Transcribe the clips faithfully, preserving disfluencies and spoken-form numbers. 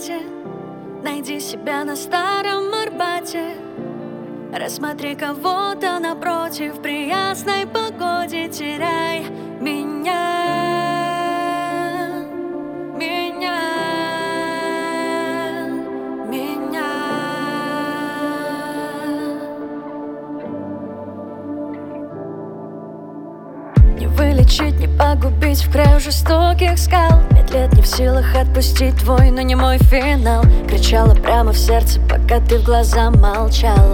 Арбате. Найди себя на старом Арбате. Рассмотри кого-то напротив, при ясной погоде теряй меня, меня, меня. Не вылечить, не погубить в краю жестоких скал. Пять лет не в силах отпустить твой, но не мой финал. Кричала прямо в сердце, пока ты в глаза молчала.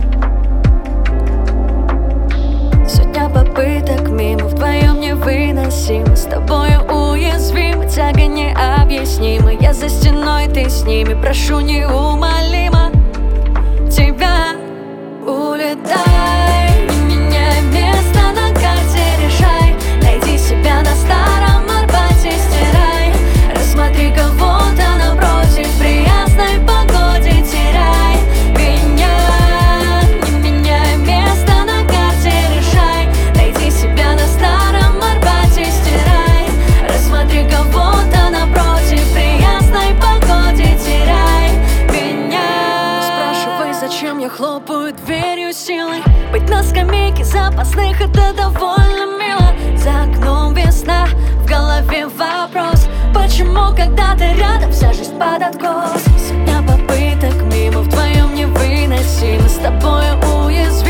Сотня попыток мимо, вдвоем невыносимо. С тобою уязвима, тяга необъяснима. Я за стеной, ты с ними, прошу неумолимо тебя. Улетай, не меняй место на карте, решай. Найди себя на старом Арбате, стирай. Рассмотри кого-то напротив, при ясной погоде теряй меня. Не меняй место на карте, решай. Найди себя на старом Арбате, стирай. Рассмотри кого-то напротив, при ясной погоде теряй меня. Спрашивай, зачем я хлопаю дверью силой. Быть на скамейке запасных — это довольно мило. За окном весна, в голове вопрос: почему, когда ты рядом, вся жизнь под откос? Сотня попыток мимо, вдвоем невыносимо. С тобой уязвим.